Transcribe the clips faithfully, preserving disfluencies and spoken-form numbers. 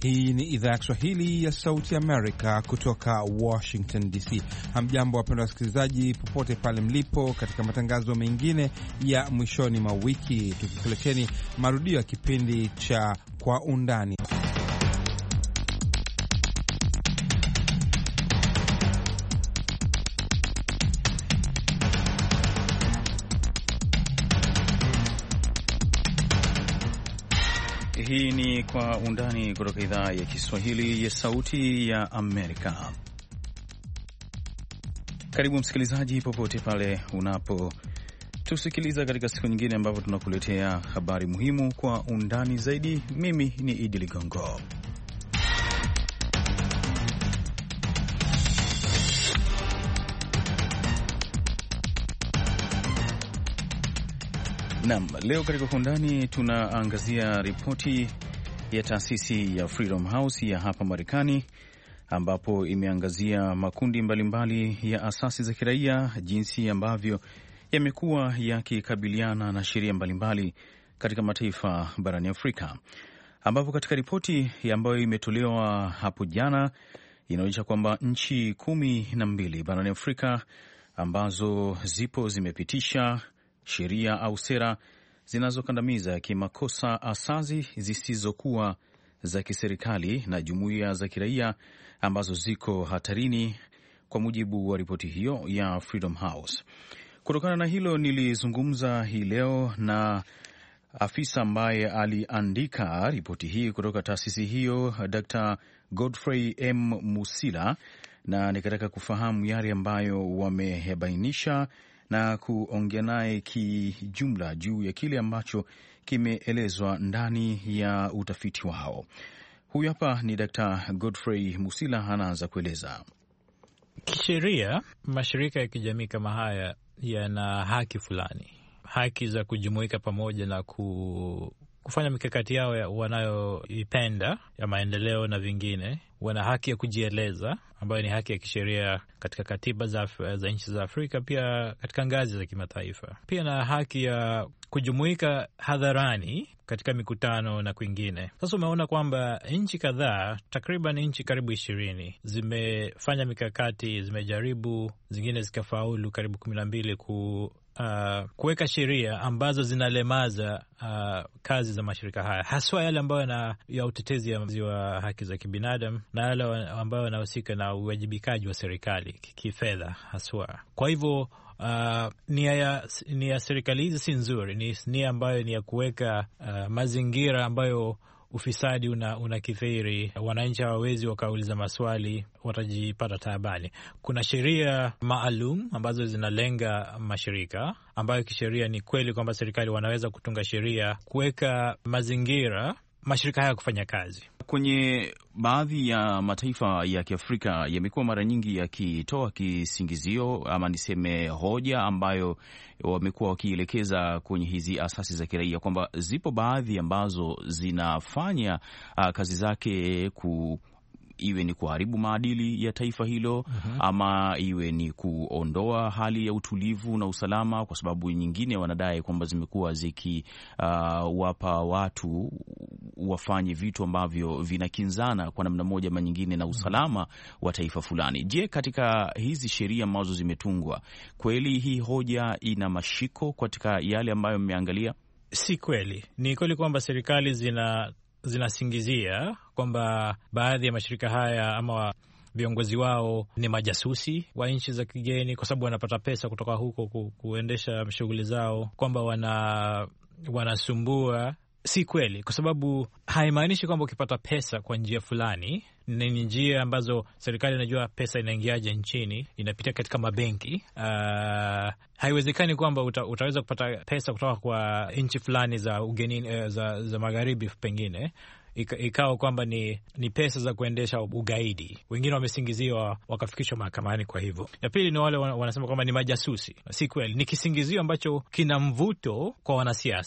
Hii ni idhaa ya Kiswahili ya Sauti Amerika kutoka Washington D C. Hamjambo wapendwa wasikilizaji popote pale mlipo, katika matangazo mengine ya mwishoni mwa wiki, tukikuleteni marudio ya kipindi cha Kwa Undani. Hii ni Kwa Undani kutoka idhaa ya Kiswahili ya Sauti ya Amerika. Karibu msikilizaji popote pale unapotusikiliza katika siku nyingine ambapo tunakuletea habari muhimu kwa undani zaidi. Mimi ni Idi Ligongo. Naam, leo katika Kwa Undani tunaangazia ripoti ya taasisi ya Freedom House ya hapa Marekani, ambapo imeangazia makundi mbalimbali mbali ya asasi za kiraia, jinsi ambavyo yamekuwa yakikabiliana na sheria mbalimbali katika mataifa barani Afrika, ambapo katika ripoti ambayo imetolewa hapo jana inaonyesha kwamba nchi kumi na mbili barani Afrika ambazo zipo zimepitisha sheria au sera zinazokandamiza kimakosa asasi zisizokuwa za kiserikali na jumuiya za kiraia ambazo ziko hatarini, kwa mujibu wa ripoti hiyo ya Freedom House. Kutokana na hilo, nilizungumza hii leo na afisa ambaye aliandika ripoti hii kutoka taasisi hiyo, Doctor Godfrey M. Musila, na nikataka kufahamu yale ambayo wameyabainisha na kuongea naye kijumla juu ya kile ambacho kimeelezwa ndani ya utafiti wao. Huyu hapa ni Daktari Godfrey Musila, anaanza kueleza. Kisheria, mashirika ya kijamii kama haya yana haki fulani, haki za kujumuika pamoja na ku, kufanya mikakati yao wanayoipenda ya maendeleo na vingine. Wana haki ya kujieleza ambayo ni haki ya kisheria katika katiba za, za nchi za Afrika, pia katika ngazi za kimataifa. Pia na haki ya kujumuika hadharani katika mikutano na kwingine. Sasa umeona kwamba nchi kadhaa, takriban nchi karibu ishirini, zimefanya mikakati, zimejaribu, zingine zikafaulu, karibu kumi na mbili ku Uh, kuweka sheria ambazo zinalemaza uh, kazi za mashirika haya, haswa yale ambayo na ya utetezi wa haki za kibinadamu na yale ambayo yanahusika na uwajibikaji wa serikali kifedha haswa. Kwa hivyo uh, nia ya ni ya serikali hizi si nzuri, ni nia ambayo ni ya kuweka uh, mazingira ambayo ufisadi una, una kithiri, wananchi hawawezi wakauliza maswali, watajipata taabani. Kuna sheria maalum ambazo zinalenga mashirika, ambayo kisheria ni kweli kwamba serikali wanaweza kutunga sheria kuweka mazingira mashirika haya kufanya kazi. Kwenye baadhi ya mataifa ya Kiafrika yamekuwa mara nyingi yakitoa kisingizio ama niseme hoja ambayo wamekuwa wakielekeza kwenye hizi asasi za kiraia kwamba zipo baadhi ambazo zinafanya uh, kazi zake ku iwe ni kuharibu maadili ya taifa hilo, uh-huh. ama iwe ni kuondoa hali ya utulivu na usalama, kwa sababu nyingine wanadai kwamba zimekuwa zikiwapa uh, watu wafanye vitu ambavyo vinakinzana kwa namna moja ama nyingine na usalama wa taifa fulani. Je, katika hizi sheria ambazo zimetungwa, kweli hii hoja ina mashiko katika yale ambayo mmeangalia? Si kweli. Ni kweli kwamba serikali zina zinasingizia kwamba baadhi ya mashirika haya ama viongozi wao ni majasusi wa nchi za kigeni, kwa sababu wanapata pesa kutoka huko ku, kuendesha shughuli zao, kwamba wana wanasumbua. Si kweli, kwa sababu haimaanishi kwamba ukipata pesa kwa njia fulani, ni njia ambazo serikali inajua pesa inaingiaje nchini, inapita katika mabenki. Uh, haiwezekani kwamba uta, utaweza kupata pesa kutoka kwa nchi fulani za ugenini, za, za magharibi pengine ikawa kwamba ni, ni pesa za kuendesha ugaidi. Wengine wamesingiziwa wakafikishwa mahakamani. Kwa hivyo, ya pili ni wale wanasema kwamba ni majasusi. Si kweli, ni kisingizio ambacho kina mvuto kwa wanasiasa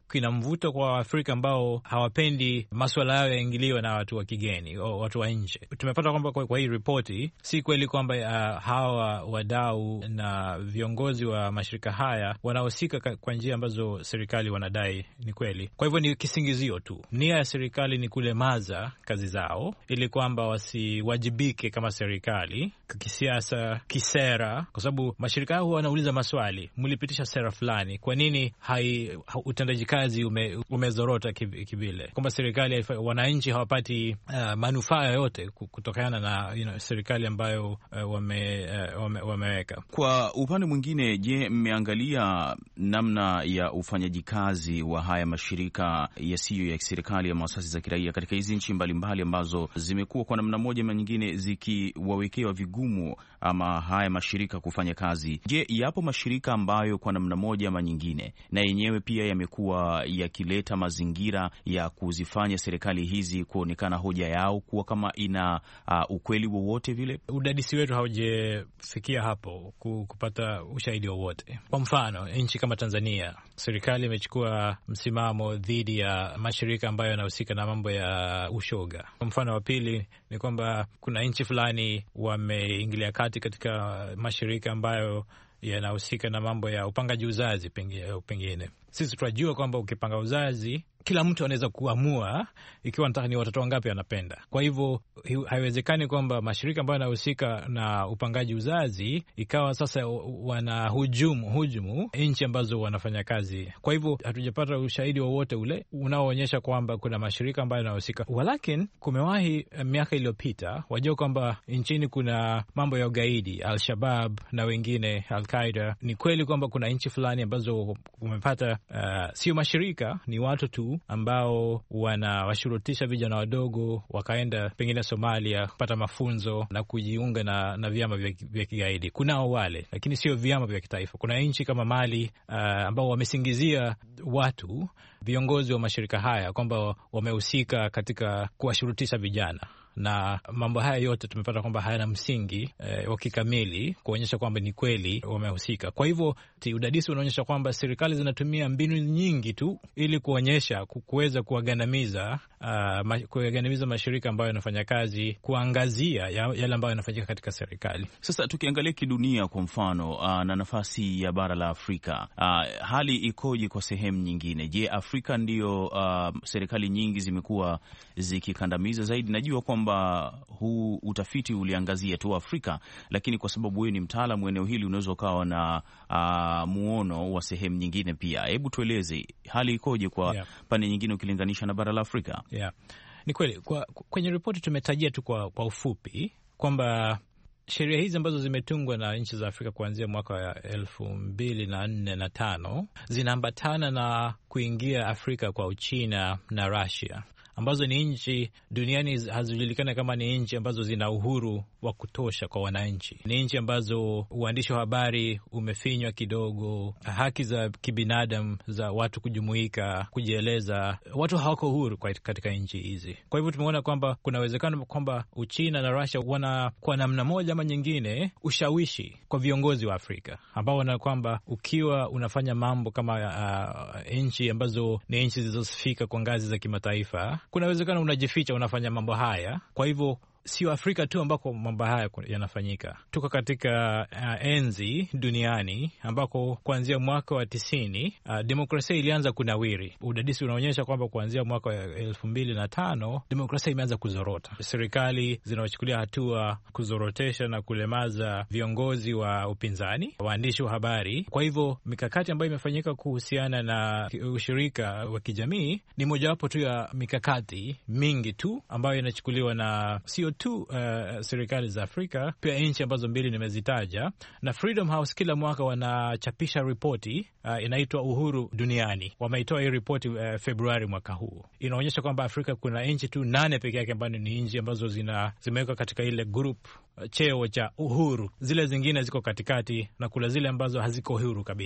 kina mvuto kwa Waafrika ambao hawapendi masuala yao yaingiliwe na watu wa kigeni, watu wa nje. Tumepata kwamba kwa, kwa hii ripoti si kweli kwamba uh, hawa wadau na viongozi wa mashirika haya wanahusika kwa njia ambazo serikali wanadai ni kweli. Kwa hivyo ni kisingizio tu. Nia ya serikali ni kulemaza kazi zao ili kwamba wasiwajibike kama serikali kisiasa, kisera, kwa sababu mashirika hao wanauliza maswali. Mlipitisha sera fulani, kwa nini hai utendaji kazi ume, umezorota kivile? Kwamba serikali, wananchi hawapati uh, manufaa yoyote kutokana na you know, serikali ambayo uh, wame, uh, wame, wameweka. Kwa upande mwingine, je, mmeangalia namna ya ufanyaji kazi wa haya mashirika yasiyo ya serikali ya asasi za kiraia katika hizi nchi mbalimbali ambazo zimekuwa kwa namna moja ama nyingine zikiwawekewa vigumu ama haya mashirika kufanya kazi? Je, yapo mashirika ambayo kwa namna moja ama nyingine na yenyewe pia yamekuwa yakileta mazingira ya kuzifanya serikali hizi kuonekana hoja yao kuwa kama ina uh, ukweli wowote vile? Udadisi wetu haujafikia hapo kupata ushahidi wowote. Kwa mfano, nchi kama Tanzania, serikali imechukua msimamo dhidi ya mashirika ambayo yanahusika na mambo ya ushoga. Kwa mfano wa pili ni kwamba kuna nchi fulani wameingilia kati katika mashirika ambayo yanahusika na mambo ya upangaji uzazi. Pengine sisi tunajua kwamba ukipanga uzazi kila mtu anaweza kuamua ikiwa nataka ni watoto wangapi anapenda. Kwa hivyo haiwezekani kwamba mashirika ambayo yanahusika na upangaji uzazi ikawa sasa wana hujumu hujumu nchi ambazo wanafanya kazi. Kwa hivyo hatujapata ushahidi wowote ule unaoonyesha kwamba kuna mashirika ambayo yanahusika. Walakin kumewahi miaka iliyopita, wajua kwamba nchini kuna mambo ya ugaidi, Al-Shabaab na wengine, Al-Qaeda. Ni kweli kwamba kuna nchi fulani ambazo umepata uh, sio mashirika, ni watu tu ambao wanawashurutisha vijana wadogo wakaenda pengine Somalia kupata mafunzo na kujiunga na, na vyama vya kigaidi. Kunao wale, lakini sio vyama vya kitaifa. Kuna nchi kama Mali uh, ambao wamesingizia watu, viongozi wa mashirika haya, kwamba wamehusika katika kuwashurutisha vijana, na mambo haya yote tumepata kwamba hayana msingi eh, wa kikamili kuonyesha kwamba ni kweli wamehusika. Kwa hivyo udadisi unaonyesha kwamba serikali zinatumia mbinu nyingi tu ili kuonyesha kuweza kuwagandamiza uh, kuwagandamiza mashirika ambayo yanafanya kazi, kuangazia yale ambayo yanafanyika katika serikali. Sasa tukiangalia kidunia kwa mfano uh, na nafasi ya bara la Afrika, uh, hali ikoje kwa sehemu nyingine? Je, Afrika ndiyo uh, serikali nyingi zimekuwa zikikandamiza zaidi? Najua kwamba huu utafiti uliangazia tu Afrika, lakini kwa sababu wewe ni mtaalamu eneo hili unaweza ukawa na uh, muono wa sehemu nyingine pia. Hebu tueleze hali ikoje kwa yeah. pande nyingine ukilinganisha na bara la Afrika? Yeah. Ni kweli kwa, kwenye ripoti tumetajia tu kwa, kwa ufupi kwamba sheria hizi ambazo zimetungwa na nchi za Afrika kuanzia mwaka wa elfu mbili na nne na tano zinaambatana na kuingia Afrika kwa Uchina na Russia, ambazo ni nchi duniani hazijulikana kama ni nchi ambazo zina uhuru wa kutosha kwa wananchi. Ni nchi ambazo uandishi wa habari umefinywa kidogo, haki za kibinadamu za watu kujumuika, kujieleza, watu hawako huru katika nchi hizi. Kwa hivyo tumeona kwamba kuna uwezekano kwamba Uchina na Russia wana kwa namna moja ama nyingine ushawishi kwa viongozi wa Afrika, ambao wana kwamba ukiwa unafanya mambo kama uh, nchi ambazo ni nchi zilizofika kwa ngazi za kimataifa, kuna uwezekano unajificha unafanya mambo haya. Kwa hivyo sio Afrika tu ambako mambo haya yanafanyika. Tuko katika uh, enzi duniani ambako kuanzia mwaka wa tisini uh, demokrasia ilianza kunawiri. Udadisi unaonyesha kwamba kuanzia mwaka wa elfu mbili na tano demokrasia imeanza kuzorota. Serikali zinawachukulia hatua kuzorotesha na kulemaza viongozi wa upinzani, waandishi wa habari. Kwa hivyo mikakati ambayo imefanyika kuhusiana na ushirika wa kijamii ni mojawapo tu ya mikakati mingi tu ambayo inachukuliwa na sio tu uh, serikali za Afrika, pia nchi ambazo mbili nimezitaja. Na Freedom House kila mwaka wanachapisha ripoti uh, inaitwa Uhuru Duniani. Wameitoa hii ripoti uh, Februari mwaka huu. Inaonyesha kwamba Afrika kuna nchi tu nane peke yake ambazo ni nchi ambazo zina zimewekwa katika ile group uh, cheo cha uhuru. Zile zingine ziko katikati na kuna zile ambazo haziko huru kabisa.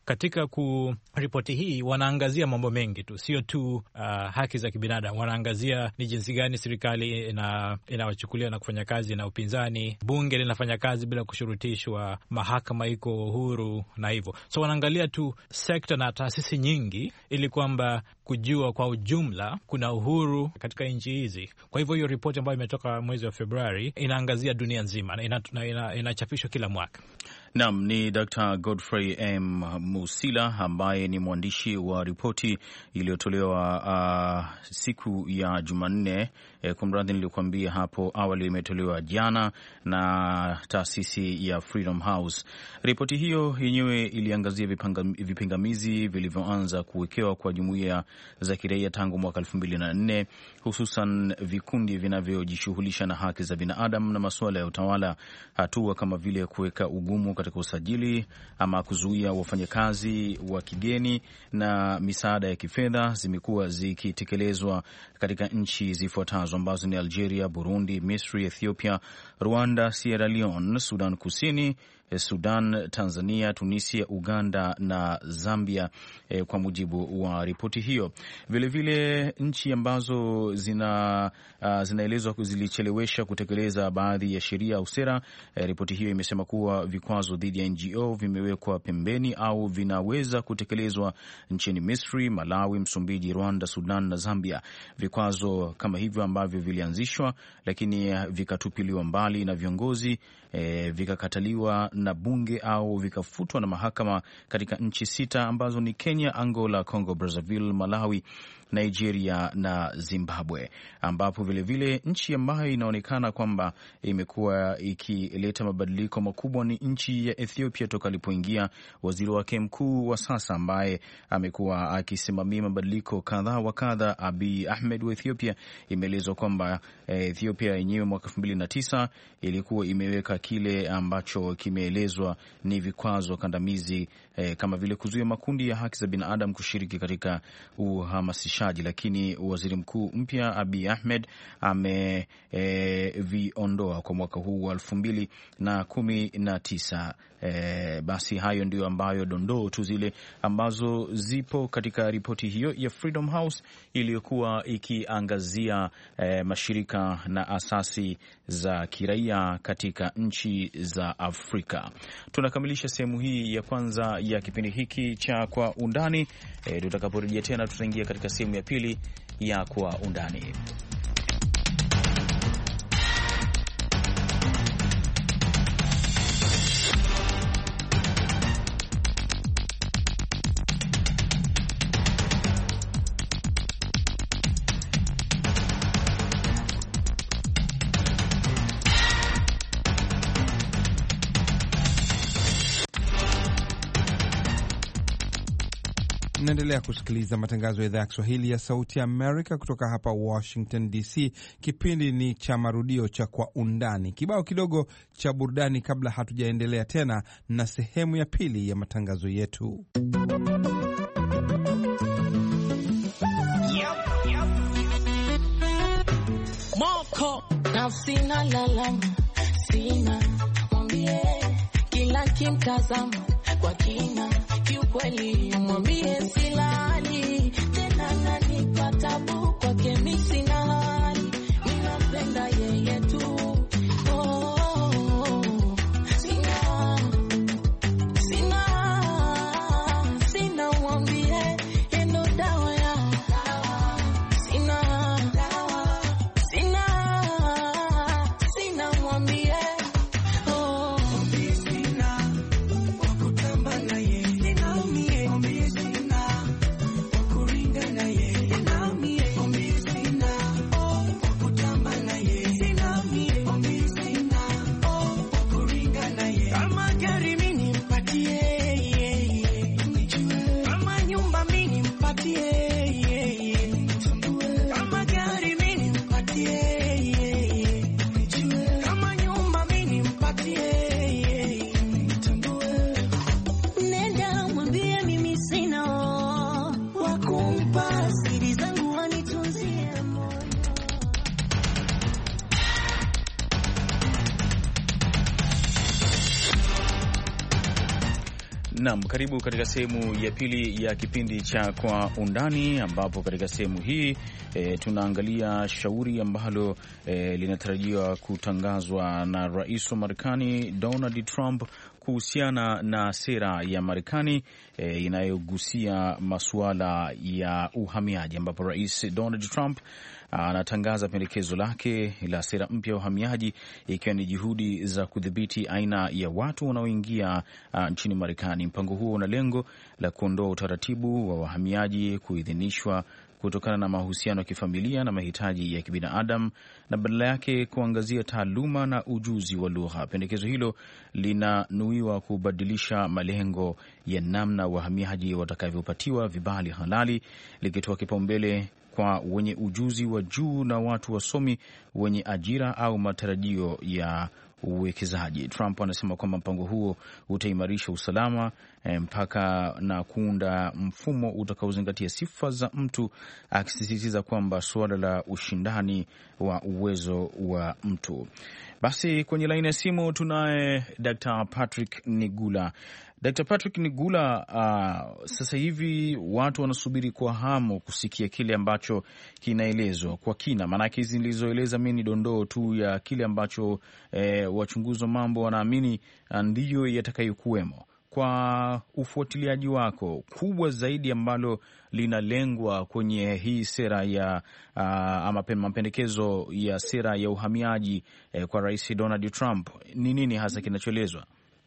katika ku ripoti hii wanaangazia mambo mengi tu, sio tu uh, haki za kibinadamu. Wanaangazia ni jinsi gani serikali ina inawachukulia na kufanya kazi na upinzani, bunge linafanya kazi bila kushurutishwa, mahakama iko huru na hivyo. So wanaangalia tu sekta na taasisi nyingi ili kwamba kujua kwa ujumla kuna uhuru katika nchi hizi. Kwa hivyo hiyo ripoti ambayo imetoka mwezi wa Februari inaangazia dunia nzima na inachapishwa ina, ina kila mwaka. Naam, ni Doctor Godfrey M. Musila ambaye ni mwandishi wa ripoti iliyotolewa uh, siku ya Jumanne. E, kwa mradhi nilikuambia hapo awali imetolewa jana na taasisi ya Freedom House. Ripoti hiyo yenyewe iliangazia vipingamizi vilivyoanza kuwekewa kwa jumuiya za kiraia tangu mwaka elfu mbili na nne, hususan vikundi vinavyojishughulisha na haki za binadamu na masuala ya utawala, hatua kama vile kuweka ugumu katika usajili ama kuzuia wafanyakazi wa kigeni na misaada ya kifedha zimekuwa zikitekelezwa katika nchi zifuatazo ambazo ni Algeria, Burundi, Misri, Ethiopia, Rwanda, Sierra Leone, Sudan Kusini, Sudan, Tanzania, Tunisia, Uganda na Zambia, eh, kwa mujibu wa ripoti hiyo. Vilevile nchi ambazo zina uh, zinaelezwa zilichelewesha kutekeleza baadhi ya sheria au sera, eh, ripoti hiyo imesema kuwa vikwazo dhidi ya N G O vimewekwa pembeni au vinaweza kutekelezwa nchini Misri, Malawi, Msumbiji, Rwanda, Sudan na Zambia. Vikwazo kama hivyo ambavyo vilianzishwa lakini vikatupiliwa mbali na viongozi, eh, vikakataliwa na bunge au vikafutwa na mahakama katika nchi sita ambazo ni Kenya, Angola, Congo Brazzaville, Malawi, Nigeria na Zimbabwe, ambapo vilevile vile nchi ambayo inaonekana kwamba imekuwa ikileta mabadiliko makubwa ni nchi ya Ethiopia toka alipoingia waziri wake mkuu wa sasa ambaye amekuwa akisimamia mabadiliko kadhaa wa kadha, Abiy Ahmed wa Ethiopia. Imeelezwa kwamba Ethiopia yenyewe mwaka elfu mbili na tisa ilikuwa imeweka kile ambacho kimeelezwa ni vikwazo kandamizi, eh, kama vile kuzuia makundi ya haki za binadamu kushiriki katika uhamasishaji, lakini waziri mkuu mpya Abiy Ahmed ameviondoa eh, kwa mwaka huu wa elfu mbili na kumi na tisa. Eh, basi hayo ndio ambayo dondoo tu zile ambazo zipo katika ripoti hiyo ya Freedom House iliyokuwa ikiangazia eh, mashirika na asasi za kiraia katika nchi za Afrika. Tunakamilisha sehemu hii ya kwanza ya kipindi hiki cha Kwa Undani. Eh, tutakaporejea tena tutaingia katika sehemu ya pili ya Kwa Undani. Naendelea kusikiliza matangazo ya idhaa ya Kiswahili ya Sauti ya Amerika kutoka hapa Washington D C. Kipindi ni cha marudio cha Kwa Undani. Kibao kidogo cha burudani kabla hatujaendelea tena na sehemu ya pili ya matangazo yetu. Moko na sina lalama, sina mwambie kila kimtazama kwa kina, kiukweli mwambie silali tena nanipa tabu kwake mimi sina hali, ninampenda yeye tu. Oh, oh, oh. Sina, sina, sina mwambie endo dawa ya sina, sina, sina mwambie oh, sina wakutamba na yeye. Oh, Naam, karibu katika sehemu ya pili ya kipindi cha Kwa Undani, ambapo katika sehemu hii e, tunaangalia shauri ambalo e, linatarajiwa kutangazwa na Rais wa Marekani Donald Trump kuhusiana na sera ya Marekani e, inayogusia masuala ya uhamiaji, ambapo Rais Donald Trump anatangaza pendekezo lake la sera mpya ya uhamiaji, ikiwa ni juhudi za kudhibiti aina ya watu wanaoingia nchini Marekani. Mpango huo una lengo la kuondoa utaratibu wa wahamiaji kuidhinishwa kutokana na mahusiano ya kifamilia na mahitaji ya kibinadamu na badala yake kuangazia taaluma na ujuzi wa lugha. Pendekezo hilo linanuiwa kubadilisha malengo ya namna wahamiaji watakavyopatiwa vibali halali, likitoa kipaumbele kwa wenye ujuzi wa juu na watu wasomi wenye ajira au matarajio ya uwekezaji. Trump anasema kwamba mpango huo utaimarisha usalama mpaka na kuunda mfumo utakaozingatia sifa za mtu, akisisitiza kwamba suala la ushindani wa uwezo wa mtu. Basi kwenye laini ya simu tunaye Daktari Patrick Nigula. Daktari Patrick Nigula, uh, sasa hivi watu wanasubiri kwa hamu kusikia kile ambacho kinaelezwa kwa kina, maanake hizi nilizoeleza mimi ni dondoo tu ya kile ambacho eh, wachunguzi wa mambo wanaamini ndiyo yatakayokuwemo. Kwa ufuatiliaji wako, kubwa zaidi ambalo linalengwa kwenye hii sera ya uh, ama mapendekezo ya sera ya uhamiaji eh, kwa Rais Donald Trump, ni nini hasa kinachoelezwa?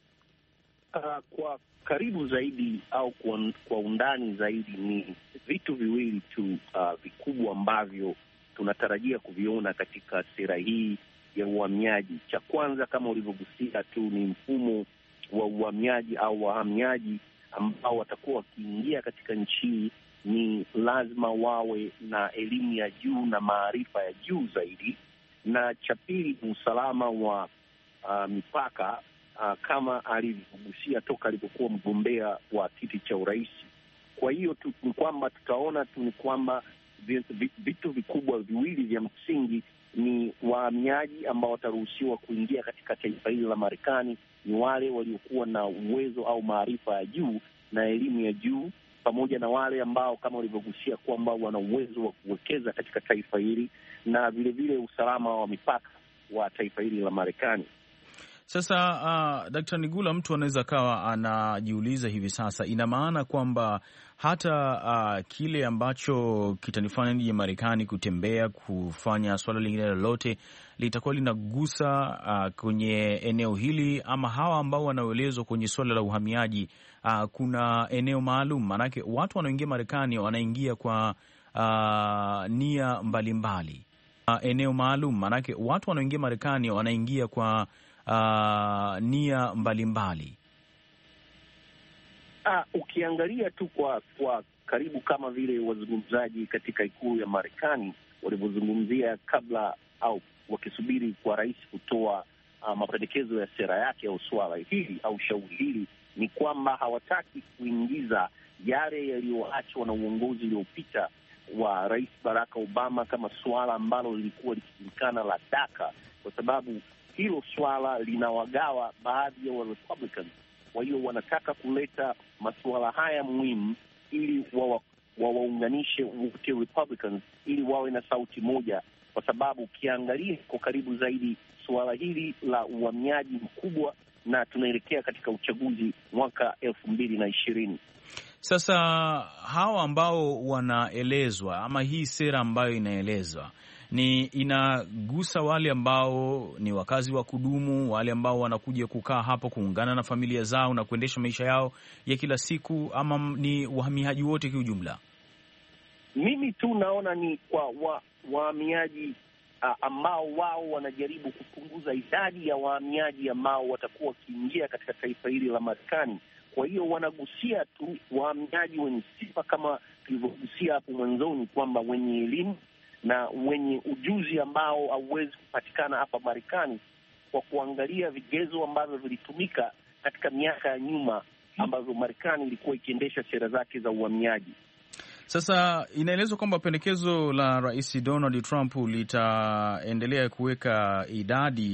Uh, kwa karibu zaidi au kwa, kwa undani zaidi ni vitu viwili tu uh, vikubwa ambavyo tunatarajia kuviona katika sera hii ya uhamiaji. Cha kwanza, kama ulivyogusia tu, ni mfumo wa uhamiaji au wahamiaji ambao watakuwa wakiingia katika nchi hii ni lazima wawe na elimu ya juu na maarifa ya juu zaidi. Na cha pili ni usalama wa uh, mipaka uh, kama alivyogusia toka alipokuwa mgombea wa kiti cha urais. Kwa hiyo tu ni kwamba tutaona tu ni kwamba vitu vikubwa viwili vya msingi ni wahamiaji ambao wataruhusiwa kuingia katika taifa hili la Marekani ni wale waliokuwa na uwezo au maarifa ya juu na elimu ya juu, pamoja na wale ambao kama walivyogusia kwamba wana uwezo wa kuwekeza katika taifa hili, na vilevile usalama wa mipaka wa taifa hili la Marekani. Sasa uh, Daktari Nigula, mtu anaweza kawa anajiuliza hivi sasa, ina maana kwamba hata uh, kile ambacho kitanifanya nije Marekani kutembea, kufanya swala lingine lolote litakuwa linagusa uh, kwenye eneo hili, ama hawa ambao wanaoelezwa kwenye swala la uhamiaji uh, kuna eneo maalum? Maanake watu wanaoingia Marekani wanaingia kwa uh, nia mbalimbali. Uh, eneo maalum, maanake watu wanaoingia Marekani wanaingia kwa Uh, nia mbalimbali. Ah, ukiangalia tu kwa kwa karibu kama vile wazungumzaji katika ikulu ya Marekani walivyozungumzia kabla au wakisubiri kwa rais kutoa uh, mapendekezo ya sera yake au swala hili au shauri hili, ni kwamba hawataki kuingiza yale yaliyoachwa na uongozi uliopita wa Rais Barack Obama kama swala ambalo lilikuwa likijulikana la DACA, kwa sababu hilo swala linawagawa baadhi ya wa Republicans. Kwa hiyo wanataka kuleta masuala haya muhimu ili wawaunganishe wa wote Republicans ili wawe na sauti moja, kwa sababu ukiangalia kwa karibu zaidi suala hili la uhamiaji mkubwa, na tunaelekea katika uchaguzi mwaka elfu mbili na ishirini. Sasa hawa ambao wanaelezwa ama hii sera ambayo inaelezwa ni inagusa wale ambao ni wakazi wa kudumu, wale ambao wanakuja kukaa hapo kuungana na familia zao na kuendesha maisha yao ya kila siku, ama ni wahamiaji wote kiujumla? Mimi tu naona ni kwa wa, wahamiaji uh, ambao wao wanajaribu kupunguza idadi ya wahamiaji ambao watakuwa wakiingia katika taifa hili la Marekani. Kwa hiyo wanagusia tu wahamiaji wenye sifa kama tulivyogusia hapo mwanzoni, kwamba wenye elimu na wenye ujuzi ambao hauwezi kupatikana hapa Marekani, kwa kuangalia vigezo ambavyo vilitumika katika miaka ya nyuma ambazo Marekani ilikuwa ikiendesha sera zake za uhamiaji. Sasa inaelezwa kwamba pendekezo la Rais Donald Trump litaendelea kuweka idadi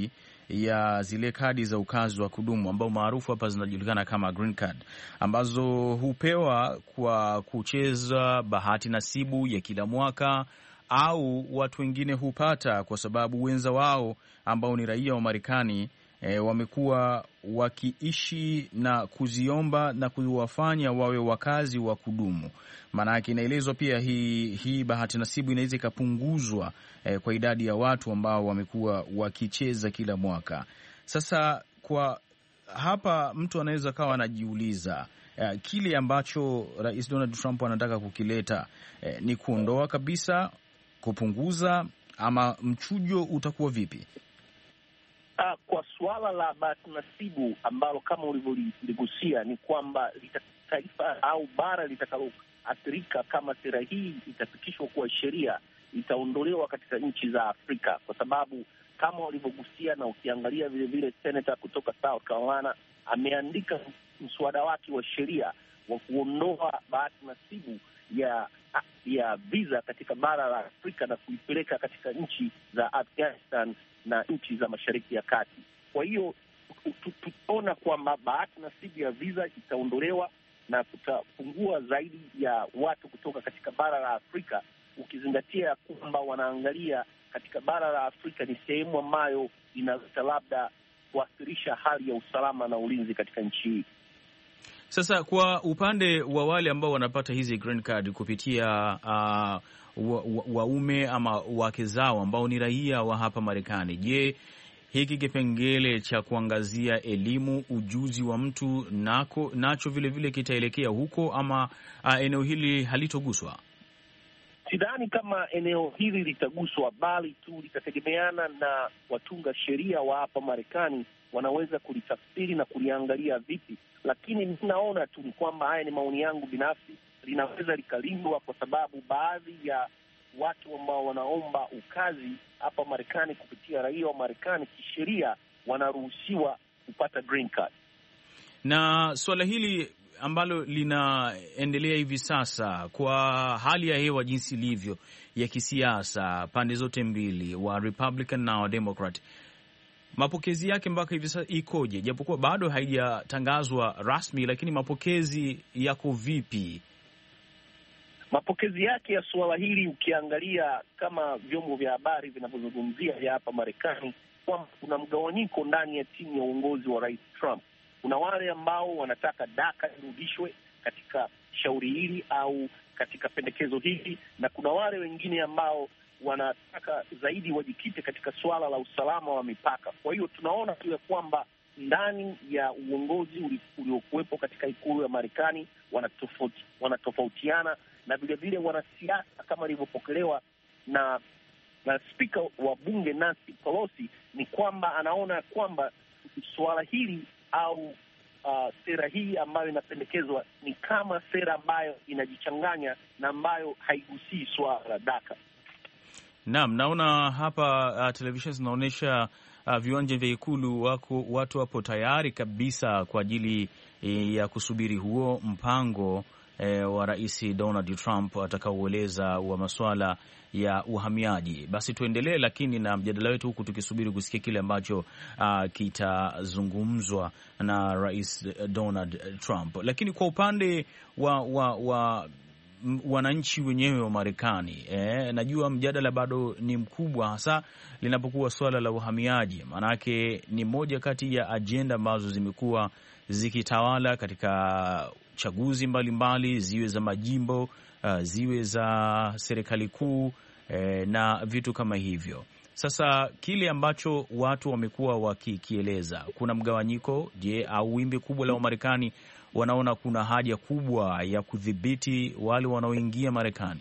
ya zile kadi za ukazi wa kudumu ambao maarufu hapa zinajulikana kama green card, ambazo hupewa kwa kucheza bahati nasibu ya kila mwaka, au watu wengine hupata kwa sababu wenza wao ambao ni raia wa Marekani e, wamekuwa wakiishi na kuziomba na kuwafanya wawe wakazi wa kudumu. Maana yake inaelezwa pia hii hii bahati nasibu inaweza ikapunguzwa e, kwa idadi ya watu ambao wamekuwa wakicheza kila mwaka. Sasa kwa hapa mtu anaweza kawa anajiuliza e, kile ambacho Rais Donald Trump anataka kukileta e, ni kuondoa kabisa, kupunguza, ama mchujo utakuwa vipi? Uh, kwa suala la bahati nasibu ambalo kama ulivyoligusia ni kwamba taifa au bara litakaloathirika kama sera hii itapitishwa kuwa sheria itaondolewa katika nchi za Afrika, kwa sababu kama walivyogusia, na ukiangalia vile vile senator kutoka South Carolina ameandika mswada wake wa sheria wa kuondoa bahati nasibu ya ya visa katika bara la Afrika na kuipeleka katika nchi za Afghanistan na nchi za Mashariki ya Kati. Kwa hiyo tutaona kwamba bahati nasibu ya visa itaondolewa na kutapungua zaidi ya watu kutoka katika bara la Afrika, ukizingatia kwamba wanaangalia katika bara la Afrika ni sehemu ambayo inaweza labda kuathirisha hali ya usalama na ulinzi katika nchi hii. Sasa kwa upande wa wale ambao wanapata hizi green card kupitia uh, waume wa ama wake zao ambao ni raia wa hapa Marekani, je, hiki kipengele cha kuangazia elimu, ujuzi wa mtu nako nacho vile vile kitaelekea huko, ama uh, eneo hili halitoguswa? Sidhani kama eneo hili litaguswa, bali tu litategemeana na watunga sheria wa hapa Marekani wanaweza kulitafsiri na kuliangalia vipi. Lakini ninaona tu ni kwamba, haya ni maoni yangu binafsi, linaweza likalindwa kwa sababu baadhi ya watu ambao wanaomba ukazi hapa Marekani kupitia raia wa Marekani kisheria wanaruhusiwa kupata green card. Na suala hili ambalo linaendelea hivi sasa kwa hali ya hewa jinsi ilivyo ya kisiasa pande zote mbili, wa Republican na wa Democrat, mapokezi yake mpaka hivi sasa ikoje? Japokuwa bado haijatangazwa rasmi, lakini mapokezi yako vipi? Mapokezi yake ya suala hili, ukiangalia kama vyombo vya habari vinavyozungumzia ya hapa Marekani, kwamba kuna mgawanyiko ndani ya timu ya uongozi wa Rais Trump. Kuna wale ambao wanataka DACA irudishwe katika shauri hili au katika pendekezo hili, na kuna wale wengine ambao wanataka zaidi wajikite katika suala la usalama wa mipaka. Kwa hiyo tunaona tu ya kwamba ndani ya uongozi uliokuwepo katika ikulu ya Marekani wanatofauti, wanatofautiana, na vile vile wanasiasa kama ilivyopokelewa na na spika wa bunge Nancy Pelosi, ni kwamba anaona kwamba suala hili au uh, sera hii ambayo inapendekezwa ni kama sera ambayo inajichanganya na ambayo haigusii suala la DACA. Naam, naona hapa uh, televisheni zinaonyesha uh, viwanja vya ikulu wako watu wapo tayari kabisa kwa ajili eh, ya kusubiri huo mpango eh, wa Rais Donald Trump atakaoeleza wa masuala ya uhamiaji. Basi tuendelee lakini na mjadala wetu huku tukisubiri kusikia kile ambacho uh, kitazungumzwa na Rais Donald Trump. Lakini kwa upande wa wa, wa wananchi wenyewe wa Marekani, eh, najua mjadala bado ni mkubwa, hasa linapokuwa swala la uhamiaji. Maanake ni moja kati ya ajenda ambazo zimekuwa zikitawala katika chaguzi mbalimbali mbali, ziwe za majimbo, uh, ziwe za serikali kuu, eh, na vitu kama hivyo. Sasa kile ambacho watu wamekuwa wakikieleza, kuna mgawanyiko. Je, au wimbi kubwa la Wamarekani wanaona kuna haja kubwa ya kudhibiti wale wanaoingia Marekani?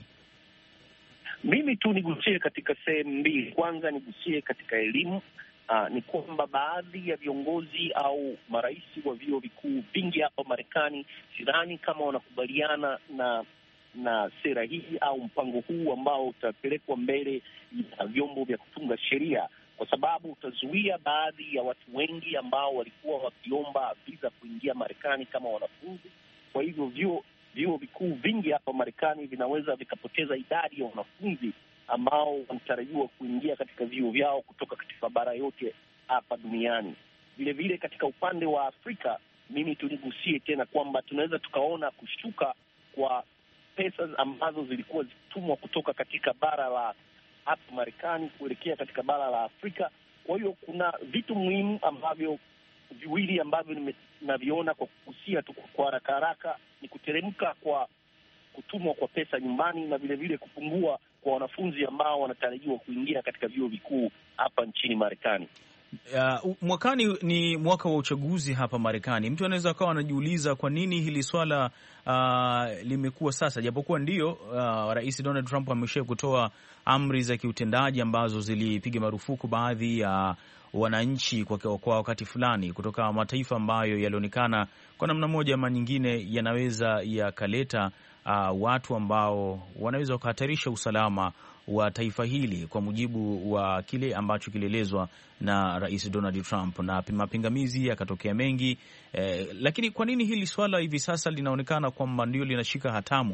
Mimi tu nigusie katika sehemu mbili. Kwanza nigusie katika elimu. Aa, ni kwamba baadhi ya viongozi au marais wa vyuo vikuu vingi hapa Marekani sidhani kama wanakubaliana na na sera hii au mpango huu ambao utapelekwa mbele ya vyombo vya kutunga sheria, kwa sababu utazuia baadhi ya watu wengi ambao walikuwa wakiomba visa kuingia Marekani kama wanafunzi. Kwa hivyo vyuo vyuo vikuu vingi hapa Marekani vinaweza vikapoteza idadi ya wanafunzi ambao wanatarajiwa kuingia katika vyuo vyao kutoka katika bara yote hapa duniani. Vile vile katika upande wa Afrika, mimi tuligusie tena kwamba tunaweza tukaona kushuka kwa pesa ambazo zilikuwa zikitumwa kutoka katika bara la hapa Marekani kuelekea katika bara la Afrika. Kwa hiyo kuna vitu muhimu ambavyo viwili ambavyo naviona kwa kugusia tu kwa haraka haraka, ni kuteremka kwa kutumwa kwa pesa nyumbani na vile vile kupungua kwa wanafunzi ambao wanatarajiwa kuingia katika vyuo vikuu hapa nchini Marekani. Uh, mwakani ni mwaka wa uchaguzi hapa Marekani. Mtu anaweza akawa anajiuliza kwa nini hili swala uh, limekuwa sasa, japokuwa ndio uh, Rais Donald Trump amesha kutoa amri za kiutendaji ambazo zilipiga marufuku baadhi ya uh, wananchi kwa, kwa wakati fulani kutoka mataifa ambayo yalionekana kwa namna moja ama nyingine yanaweza yakaleta uh, watu ambao wanaweza wakahatarisha usalama wa taifa hili, kwa mujibu wa kile ambacho kilielezwa na Rais Donald Trump, na mapingamizi yakatokea mengi eh, lakini kwa nini hili swala hivi sasa linaonekana kwamba ndio linashika hatamu?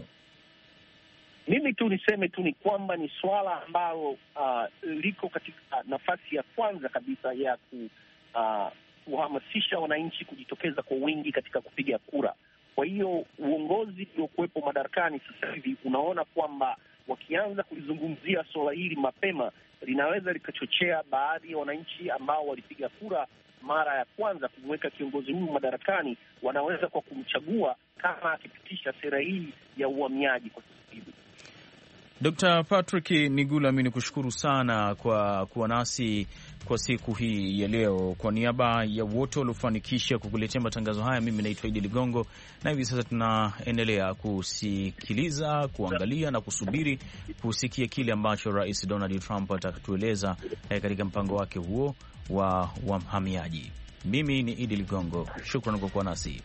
Mimi tu niseme tu ni kwamba ni swala ambalo uh, liko katika nafasi ya kwanza kabisa ya ku, uh, kuhamasisha wananchi kujitokeza kwa wingi katika kupiga kura. Kwa hiyo uongozi uliokuwepo madarakani sasa hivi unaona kwamba wakianza kulizungumzia suala hili mapema, linaweza likachochea baadhi ya wananchi ambao walipiga kura mara ya kwanza kumweka kiongozi huyu madarakani, wanaweza kwa kumchagua kama akipitisha sera hii ya uhamiaji kwa sasa hivi. Doctor Patrick Nigula, mimi nikushukuru sana kwa kuwa nasi kwa siku hii ya leo. Kwa niaba ya wote waliofanikisha kukuletea matangazo haya, mimi naitwa Idi Ligongo, na hivi sasa tunaendelea kusikiliza, kuangalia na kusubiri kusikia kile ambacho Rais Donald Trump atatueleza eh, katika mpango wake huo wa wahamiaji. Mimi ni Idi Ligongo, shukrani kwa kuwa nasi.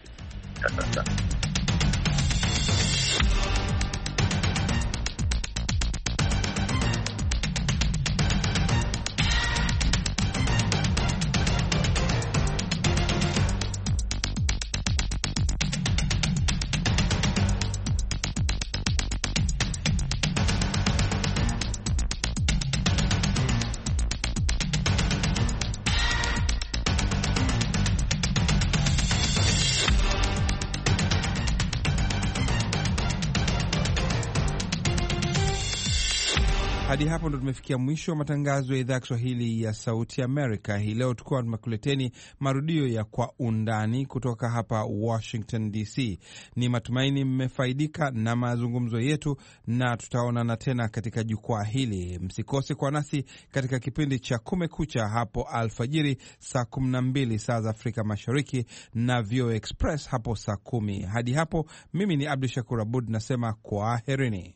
Hadi hapo ndo tumefikia mwisho wa matangazo ya idhaa ya Kiswahili ya Sauti Amerika. Hii leo tukuwa tumekuleteni marudio ya Kwa Undani kutoka hapa Washington D C. Ni matumaini mmefaidika na mazungumzo yetu, na tutaonana tena katika jukwaa hili. Msikose kwa nasi katika kipindi cha Kumekucha hapo alfajiri saa kumi na mbili saa za Afrika Mashariki, na V O Express hapo saa kumi. Hadi hapo, mimi ni Abdu Shakur Abud nasema kwaherini.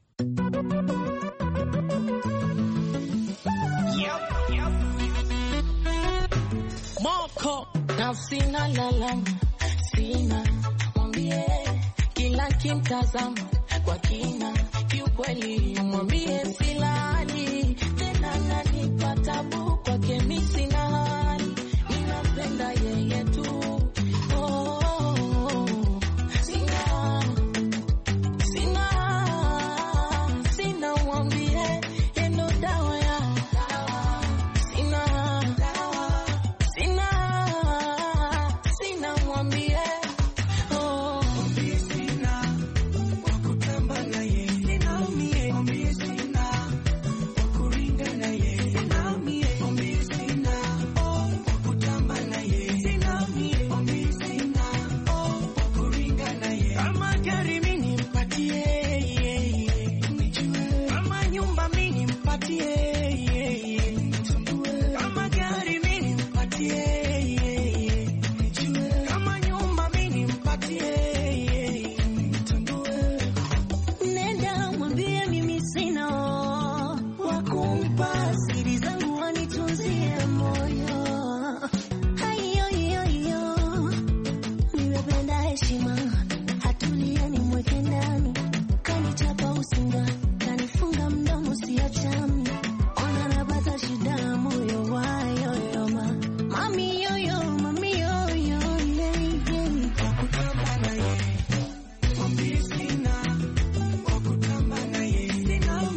Na sina lalama, sina mwambie, kila kimtazama kwa kina, kiukweli mwambie silali, tena nanipa tabu kwake mimi sina hali, ninampenda yeye tu. Oh, oh, oh. Sina, sina, sina mwambie, endo dawa ya sina, sina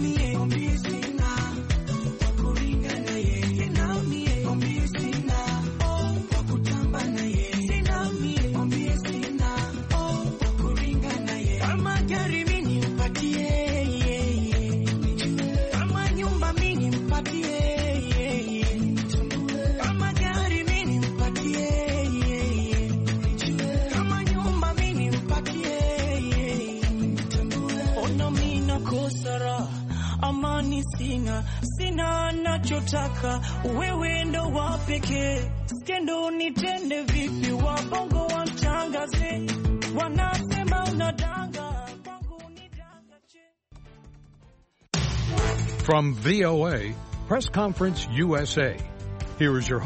sina sina, sina nachotaka, wewe ndo wa pekee. Skendo nitende vipi, wabongo wamtangaze, wanasema unadanga, kwangu nidanga che. From V O A, Press Conference U S A, here is your